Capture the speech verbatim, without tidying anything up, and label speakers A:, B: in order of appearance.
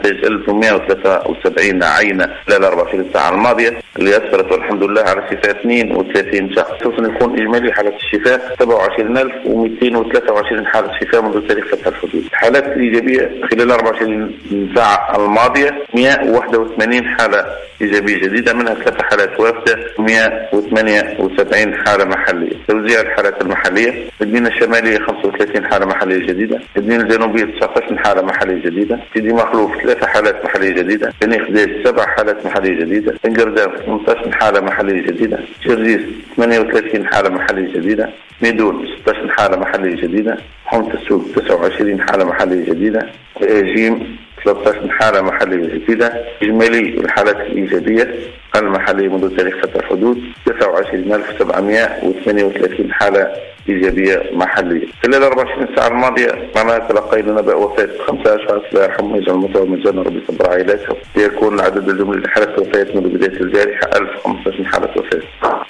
A: ألف ومئة وثلاثة وسبعين عينة خلال أربعة وعشرين ساعة الماضية، اللي أسفرت والحمد لله على شفاء اثنين وثلاثين شخص. خصوصا يكون إجمالي حالات الشفاء سبعة وعشرين ألف ومئتين وثلاثة وعشرين حالة شفاء منذ تاريخ فتح الحدود. الحالات الإيجابية خلال أربعة وعشرين ساعة الماضية مئة وواحد وثمانين حالة إيجابية جديدة، منها ثلاث حالات وافدة ومئة وثمانية وسبعين حالة محلية. توزيع الحالات المحلية: المدينة الشمالية خمسة وثلاثين حالة محلية جديدة، المدينة الجنوبية تسعة عشر حالة محلية جديدة، سيدي مخلوف ثلاث حالات محلية جديدة، بني خديج سبع حالات محلية جديدة، انقردان ثمانية عشر حالة محلية جديدة، شرجيس ثمانية وثلاثين حالة محلية جديدة، ميدون ستة عشر حالة محلية جديدة، حومة السوق تسعة وعشرين حالة محلية جديدة، جيم ثلاثة عشر حالة محلية جديدة. إجمالي الحالات الإيجابية المحلية منذ تاريخ فتح الحدود تسعة وعشرين ألف وسبعمئة وثمانية وثلاثين حالة إيجابية محلية. خلال أربعة وعشرين ساعة الماضية معنا تلقينا نبأ وفاة خمسة أشخاص، لا يرحمهم ويجعل الموتى مجانا ربي صبر عائلاتهم. يكون عدد الجملة حالة وفاة منذ بداية الجارحة ألف وخمسة عشر حالة وفاة.